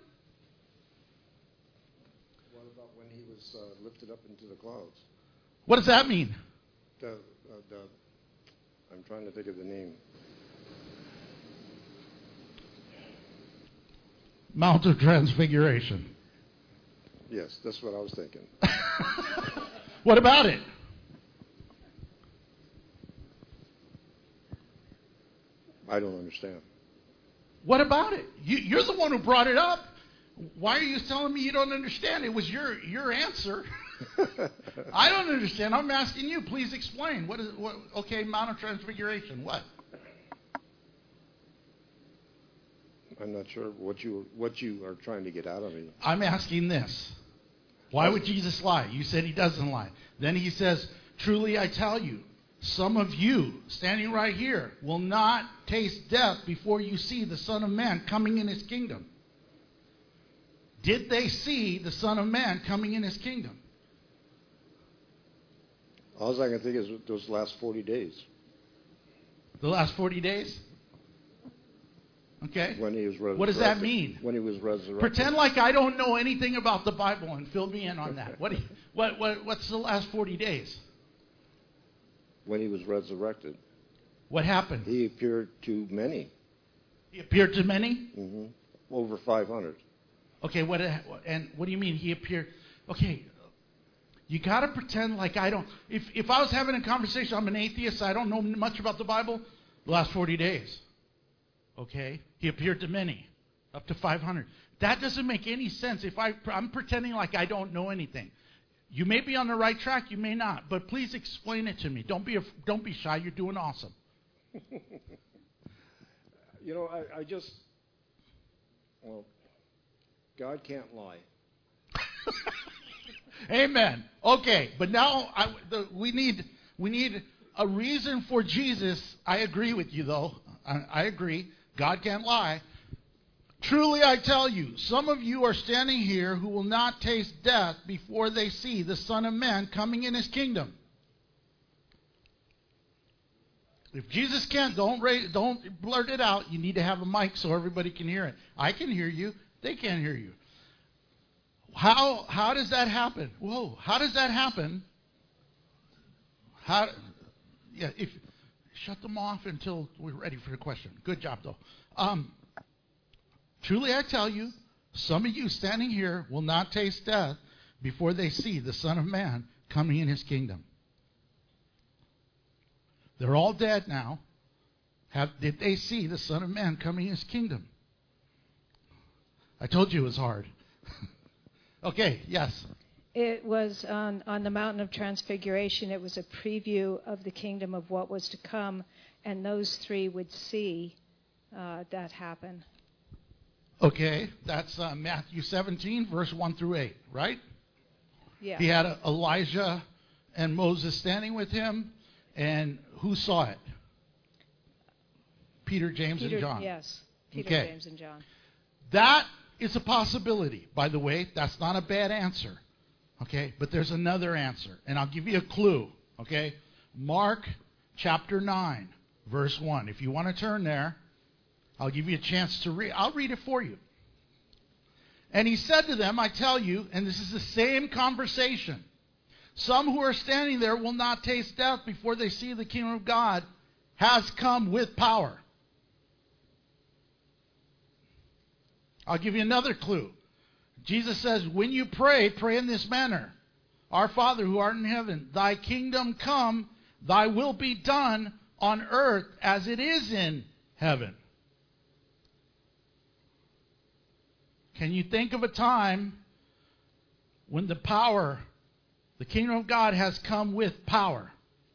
What about when he was lifted up into the clouds? What does that mean? I'm trying to think of the name. Mount of Transfiguration. Yes, that's what I was thinking. What about it? I don't understand. What about it? You're the one who brought it up. Why are you telling me you don't understand? It was your answer. I don't understand. I'm asking you. Please explain. Okay, Mount of Transfiguration. What? I'm not sure what you are trying to get out of me. I'm asking this. Why would Jesus lie? You said he doesn't lie. Then he says, truly I tell you, some of you standing right here will not taste death before you see the Son of Man coming in his kingdom. Did they see the Son of Man coming in his kingdom? All I can think is those last 40 days. The last 40 days? Okay. When he was resurrected. What does that mean? When he was resurrected. Pretend like I don't know anything about the Bible and fill me in on that. What's the last 40 days? When he was resurrected. What happened? He appeared to many. He appeared to many? Mm-hmm. Over 500. Okay, what do you mean he appeared? Okay, you got to pretend like I don't. If I was having a conversation, I'm an atheist, I don't know much about the Bible, the last 40 days. Okay, he appeared to many, up to 500. That doesn't make any sense. If I'm pretending like I don't know anything. You may be on the right track, you may not, but please explain it to me. Don't be shy. You're doing awesome. God can't lie. Amen. Okay, but now we need a reason for Jesus. I agree with you, though. I agree. God can't lie. Truly I tell you, some of you are standing here who will not taste death before they see the Son of Man coming in his kingdom. If Jesus can't, don't blurt it out. You need to have a mic so everybody can hear it. I can hear you. They can't hear you. How does that happen? Whoa, how does that happen? Shut them off until we're ready for the question. Good job, though. Truly I tell you, some of you standing here will not taste death before they see the Son of Man coming in his kingdom. They're all dead now. Did they see the Son of Man coming in his kingdom? I told you it was hard. Okay, yes. It was on the Mountain of Transfiguration. It was a preview of the kingdom of what was to come, and those three would see that happen. Okay, that's Matthew 17, verse 1 through 8, right? Yeah. He had Elijah and Moses standing with him, and who saw it? Peter, James, and John. Yes, Peter, okay. James, and John. That is a possibility, by the way. That's not a bad answer. Okay, but there's another answer, and I'll give you a clue. Okay, Mark chapter 9, verse 1. If you want to turn there, I'll give you a chance to read. I'll read it for you. And he said to them, I tell you, and this is the same conversation, some who are standing there will not taste death before they see the kingdom of God has come with power. I'll give you another clue. Jesus says, when you pray, pray in this manner. Our Father who art in heaven, thy kingdom come, thy will be done on earth as it is in heaven. Can you think of a time when the power, the kingdom of God has come with power?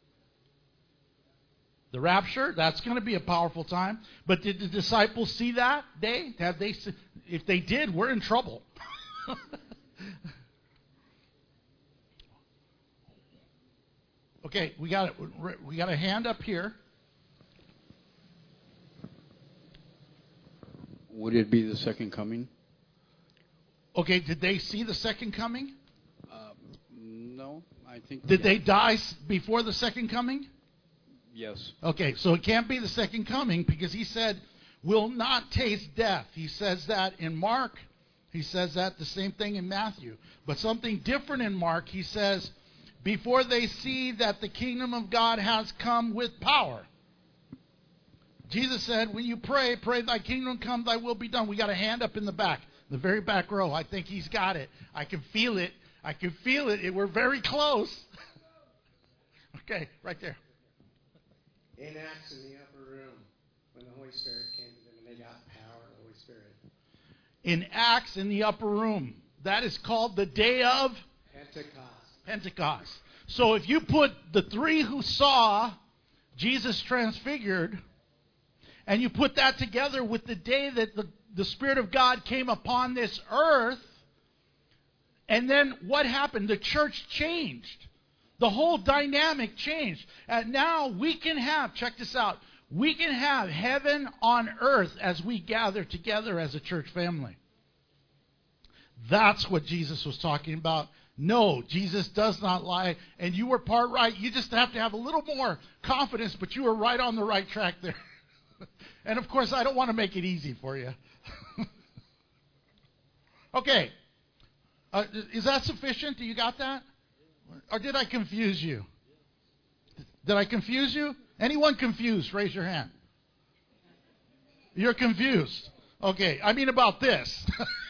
The rapture, that's going to be a powerful time. But did the disciples see that day? If they did, we're in trouble. Okay, we got a hand up here. Would it be the second coming? Okay, did they see the second coming? No, I think. Did they die before the second coming? Yes. Okay, so it can't be the second coming because he said, will not taste death. He says that in Mark. He says that the same thing in Matthew. But something different in Mark, he says, before they see that the kingdom of God has come with power. Jesus said, when you pray, pray thy kingdom come, thy will be done. We got a hand up in the back, the very back row. I think he's got it. I can feel it. I can feel it. We're very close. Okay, right there. In Acts in the upper room, when the Holy Spirit came to them and they got power of the Holy Spirit. in Acts in the upper room. That is called the day of Pentecost. So if you put the 3 who saw Jesus transfigured, and you put that together with the day that the Spirit of God came upon this earth, and then what happened? The church changed. The whole dynamic changed. And now we can have, check this out, we can have heaven on earth as we gather together as a church family. That's what Jesus was talking about. No, Jesus does not lie, and you were part right. You just have to have a little more confidence, but you were right on the right track there. And of course, I don't want to make it easy for you. Okay. Is that sufficient? Do you got that? Or did I confuse you? Did I confuse you? Anyone confused? Raise your hand. You're confused. Okay. I mean about this.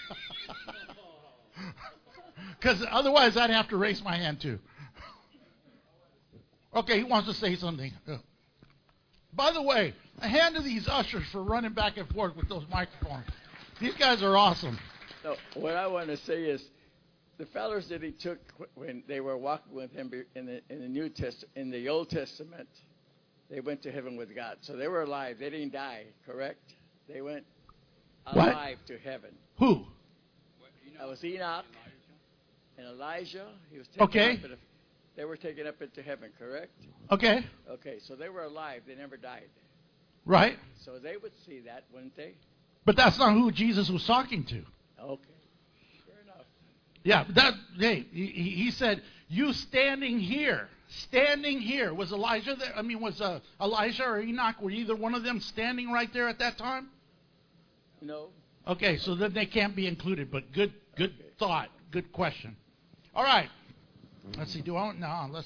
Because otherwise I'd have to raise my hand too. Okay, he wants to say something. By the way, a hand to these ushers for running back and forth with those microphones. These guys are awesome. So what I want to say is, the fellows that he took when they were walking with him in the Old Testament, they went to heaven with God. So they were alive. They didn't die, correct? They went alive to heaven. Who? That was Enoch and Elijah. He was taken up they were taken up into heaven, correct? Okay. Okay, so they were alive. They never died. Right. So they would see that, wouldn't they? But that's not who Jesus was talking to. Okay. Fair enough. Yeah, he said, you standing here. Was Elijah there? I mean, was Elijah or Enoch, were either one of them standing right there at that time? No. Okay, so then they can't be included, but good thought. Good question. All right. Let's see. You want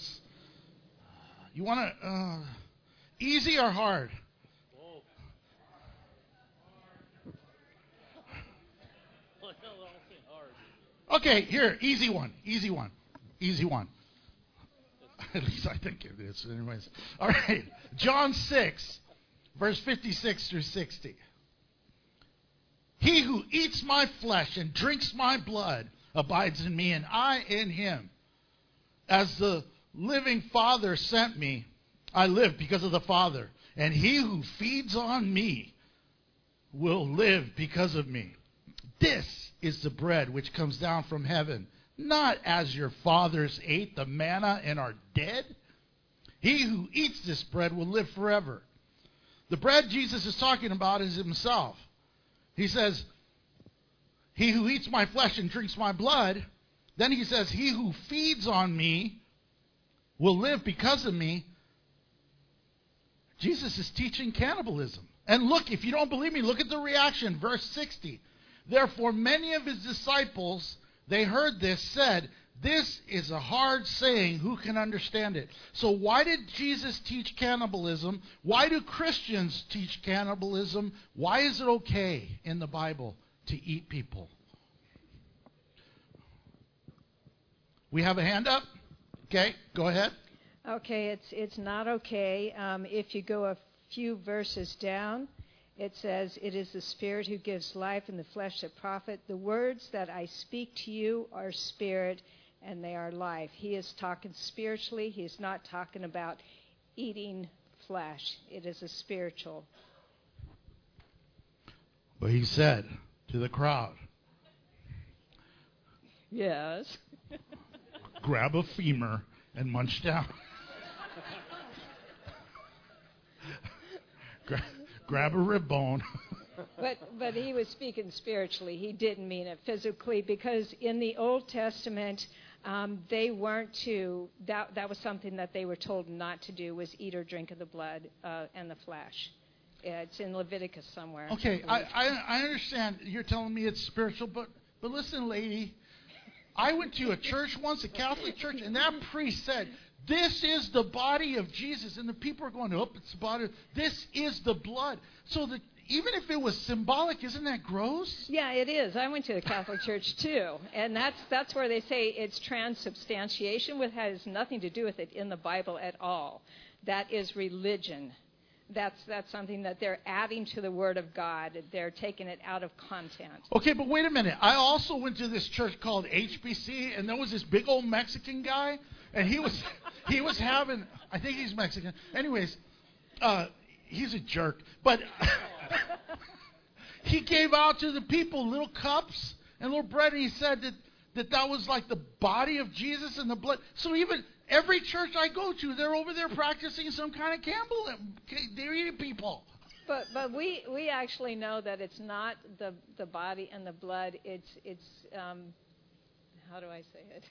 to, easy or hard? Okay, here, easy one. At least I think it is. Anyways. All right. John 6, verse 56 through 60. He who eats my flesh and drinks my blood abides in me, and I in him. As the living Father sent me, I live because of the Father. And he who feeds on me will live because of me. This is the bread which comes down from heaven, not as your fathers ate the manna and are dead. He who eats this bread will live forever. The bread Jesus is talking about is himself. He says, he who eats my flesh and drinks my blood. Then he says, he who feeds on me will live because of me. Jesus is teaching cannibalism. And look, if you don't believe me, look at the reaction. Verse 60. Therefore, many of his disciples, they heard this, said, this is a hard saying. Who can understand it? So why did Jesus teach cannibalism? Why do Christians teach cannibalism? Why is it okay in the Bible to eat people? We have a hand up? Okay, go ahead. Okay, it's not okay. If you go a few verses down, it says, it is the Spirit who gives life, and the flesh that profit. The words that I speak to you are spirit, and they are life. He is talking spiritually. He is not talking about eating flesh. It is a spiritual. But he said to the crowd, yes. Grab a femur and munch down. Grab a rib bone. But he was speaking spiritually. He didn't mean it physically, because in the Old Testament, they weren't to. That was something that they were told not to do, was eat or drink of the blood and the flesh. It's in Leviticus somewhere. Okay, I understand you're telling me it's spiritual, but listen, lady. I went to a church once, a Catholic church, and that priest said, this is the body of Jesus. And the people are going, oh, it's the body. This is the blood. So that even if it was symbolic, isn't that gross? Yeah, it is. I went to a Catholic church too. And that's where they say it's transubstantiation, which has nothing to do with it in the Bible at all. That is religion. that's something that they're adding to the Word of God. They're taking it out of content. Okay, but wait a minute. I also went to this church called HBC, and there was this big old Mexican guy, and he was having, I think he's Mexican. Anyways, he's a jerk, but he gave out to the people little cups and little bread, and he said that was like the body of Jesus and the blood. So even every church I go to, they're over there practicing some kind of cannibalism. They're eating people. But we actually know that it's not the body and the blood. It's how do I say it?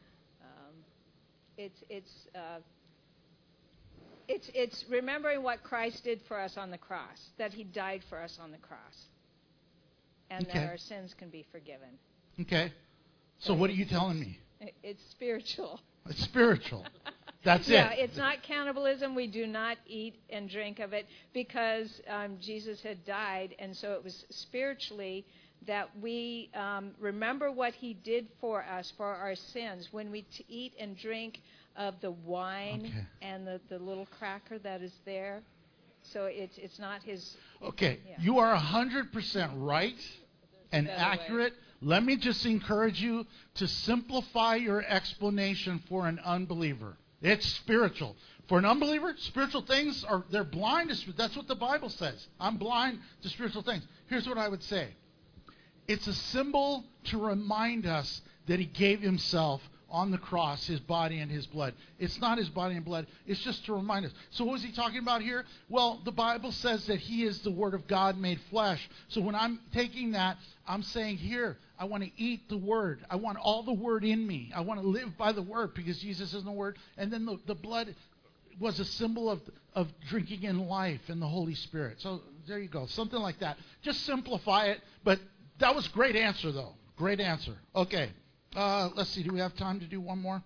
It's remembering what Christ did for us on the cross, that He died for us on the cross, and that our sins can be forgiven. Okay. So what are you telling me? It's spiritual. It's spiritual. That's it. Yeah, it's not cannibalism. We do not eat and drink of it because Jesus had died, and so it was spiritually that we remember what He did for us, for our sins, when we eat and drink of the wine and the little cracker that is there. So it's not His... Okay, yeah. You are 100% right and accurate. Let me just encourage you to simplify your explanation for an unbeliever. It's spiritual. For an unbeliever, spiritual things they're blind to. That's what the Bible says. I'm blind to spiritual things. Here's what I would say. It's a symbol to remind us that He gave Himself on the cross, His body and His blood. It's not His body and blood. It's just to remind us. So what was He talking about here? Well, the Bible says that He is the Word of God made flesh. So when I'm taking that, I'm saying here, I want to eat the Word. I want all the Word in me. I want to live by the Word because Jesus is the Word. And then the blood was a symbol of drinking in life and the Holy Spirit. So there you go. Something like that. Just simplify it. But that was a great answer, though. Great answer. Okay. Let's see. Do we have time to do one more?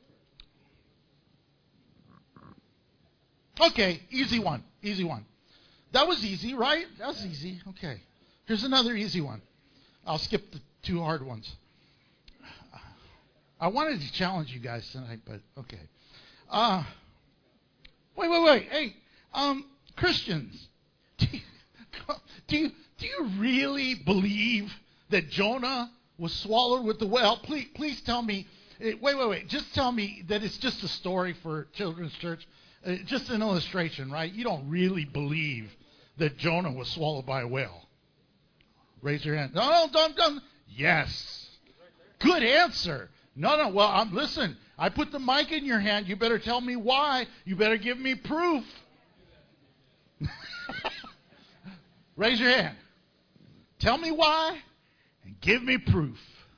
Okay. Easy one. Easy one. That was easy, right? That was easy. Okay. Here's another easy one. I'll skip the two hard ones. I wanted to challenge you guys tonight, but okay. Wait. Hey, Christians, do you really believe that Jonah was swallowed with the whale? Please tell me. Wait. Just tell me that it's just a story for Children's Church. Just an illustration, right? You don't really believe that Jonah was swallowed by a whale. Raise your hand. No, don't. Yes. Good answer. No. Well, listen. I put the mic in your hand. You better tell me why. You better give me proof. Raise your hand. Tell me why and give me proof.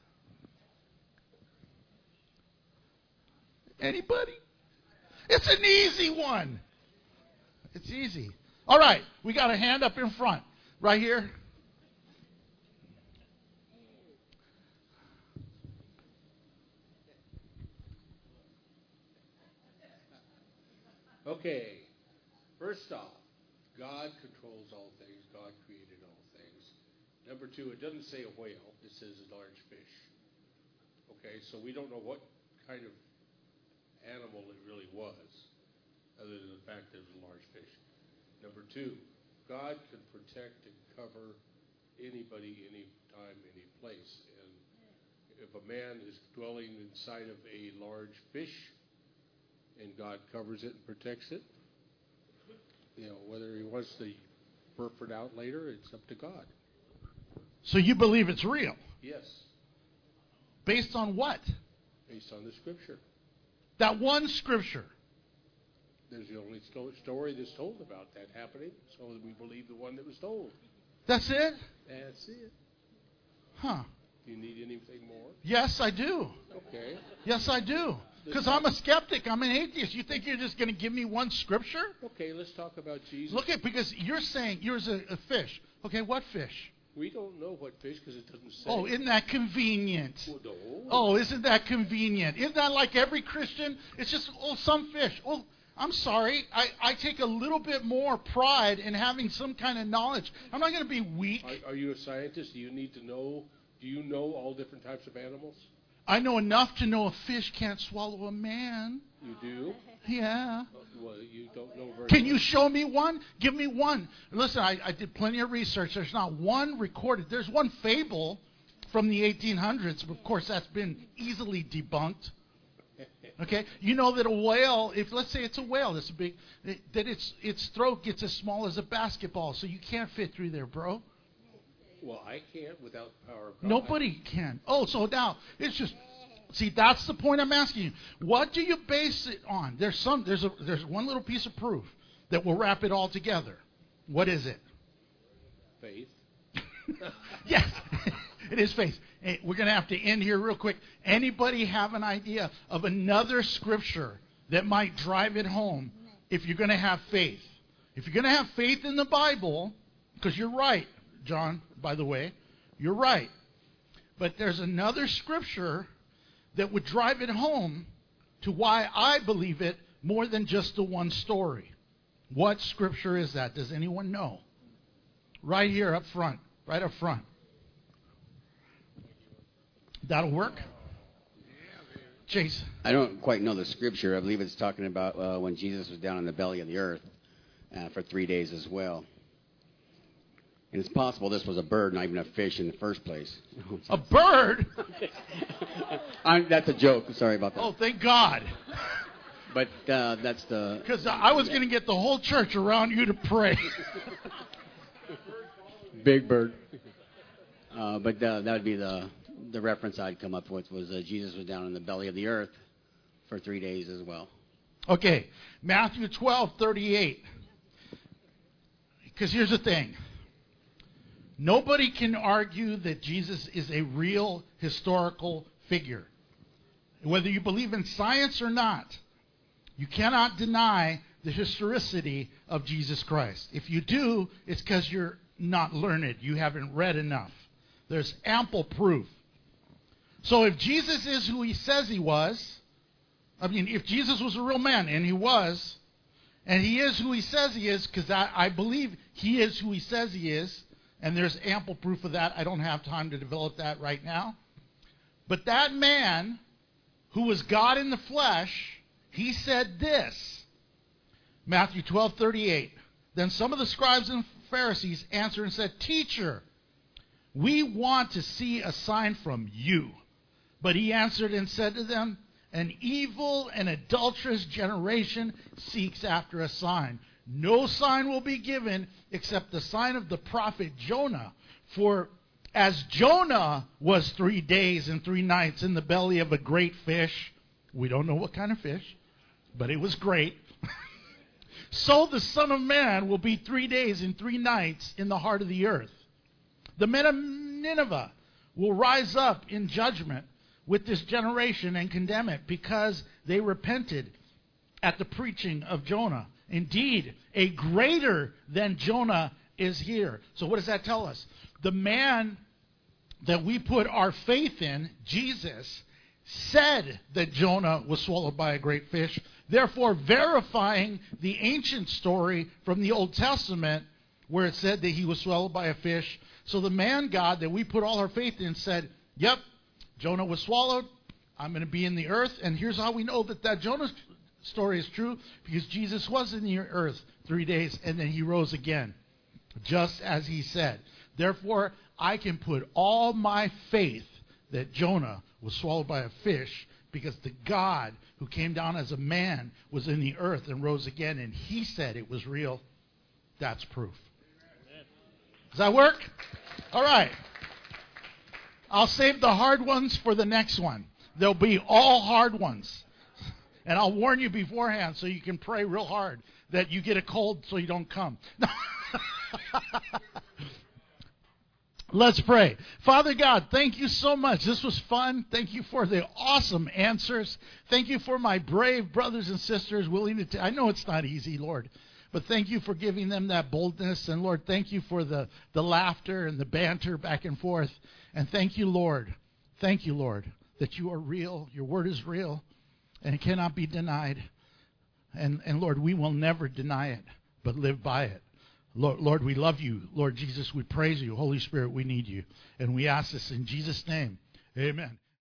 Anybody? It's an easy one. It's easy. All right. We got a hand up in front. Right here. Okay, first off, God controls all things. God created all things. Number two, it doesn't say a whale. It says a large fish. Okay, so we don't know what kind of animal it really was, other than the fact that it was a large fish. Number two, God can protect and cover anybody, anytime, any place. And if a man is dwelling inside of a large fish, and God covers it and protects it, whether He wants to burp it out later, it's up to God. So you believe it's real? Yes. Based on what? Based on the Scripture. That one Scripture. There's the only story that's told about that happening, so we believe the one that was told. That's it? That's it. Huh. Do you need anything more? Yes, I do. Okay. Yes, I do. Because I'm a skeptic. I'm an atheist. You think you're just going to give me one Scripture? Okay, let's talk about Jesus. Because you're saying yours is a fish. Okay, what fish? We don't know what fish because it doesn't say. Oh, isn't that convenient? Well, no. Oh, isn't that convenient? Isn't that like every Christian? It's just, some fish. Oh, I'm sorry. I take a little bit more pride in having some kind of knowledge. I'm not going to be weak. Are you a scientist? Do you need to know? Do you know all different types of animals? I know enough to know a fish can't swallow a man. You do? Yeah. Well, you don't know very Can much. you show me one? Give me one. Listen, I did plenty of research. There's not one recorded. There's one fable from the 1800s. Of course, that's been easily debunked. Okay? You know that a whale, if let's say it's a whale, it's a big, that its throat gets as small as a basketball, so you can't fit through there, bro. Well, I can't without the power of God. Nobody can. Oh, so now it's just. See, that's the point I'm asking you. What do you base it on? There's one little piece of proof that will wrap it all together. What is it? Faith. Yes, it is faith. Hey, we're going to have to end here real quick. Anybody have an idea of another scripture that might drive it home if you're going to have faith? If you're going to have faith in the Bible, because you're right, John, by the way, you're right. But there's another scripture that would drive it home to why I believe it more than just the one story. What scripture is that? Does anyone know? Right here up front. Right up front. That'll work? Chase. I don't quite know the scripture. I believe it's talking about when Jesus was down in the belly of the earth for 3 days as well. And it's possible this was a bird, not even a fish in the first place. A bird? That's a joke. Sorry about that. Oh, thank God. But that's the... Because I was going to get the whole church around you to pray. Big bird. But that would be the reference I'd come up with was Jesus was down in the belly of the earth for 3 days as well. Okay, Matthew 12:38. Because here's the thing. Nobody can argue that Jesus is a real historical figure. Whether you believe in science or not, you cannot deny the historicity of Jesus Christ. If you do, it's because you're not learned. You haven't read enough. There's ample proof. So if Jesus is who he says he was, if Jesus was a real man, and he was, and he is who he says he is, because I believe he is who he says he is, and there's ample proof of that. I don't have time to develop that right now. But that man, who was God in the flesh, he said this. Matthew 12:38. Then some of the scribes and Pharisees answered and said, Teacher, we want to see a sign from you. But he answered and said to them, An evil and adulterous generation seeks after a sign. No sign will be given except the sign of the prophet Jonah. For as Jonah was 3 days and 3 nights in the belly of a great fish, we don't know what kind of fish, but it was great, so the Son of Man will be 3 days and 3 nights in the heart of the earth. The men of Nineveh will rise up in judgment with this generation and condemn it, because they repented at the preaching of Jonah. Indeed, a greater than Jonah is here. So what does that tell us? The man that we put our faith in, Jesus, said that Jonah was swallowed by a great fish, therefore verifying the ancient story from the Old Testament where it said that he was swallowed by a fish. So the man God that we put all our faith in said, yep, Jonah was swallowed. I'm going to be in the earth. And here's how we know that Jonah story is true, because Jesus was in the earth 3 days and then he rose again, just as he said. Therefore, I can put all my faith that Jonah was swallowed by a fish, because the God who came down as a man was in the earth and rose again, and he said it was real. That's proof. Does that work? All right. I'll save the hard ones for the next one. They'll be all hard ones. And I'll warn you beforehand so you can pray real hard that you get a cold so you don't come. Let's pray. Father God, thank you so much. This was fun. Thank you for the awesome answers. Thank you for my brave brothers and sisters willing to... I know it's not easy, Lord, but thank you for giving them that boldness. And Lord, thank you for the laughter and the banter back and forth. And thank you, Lord, that you are real. Your word is real. And it cannot be denied. And Lord, we will never deny it, but live by it. Lord, we love you. Lord Jesus, we praise you. Holy Spirit, we need you. And we ask this in Jesus' name. Amen.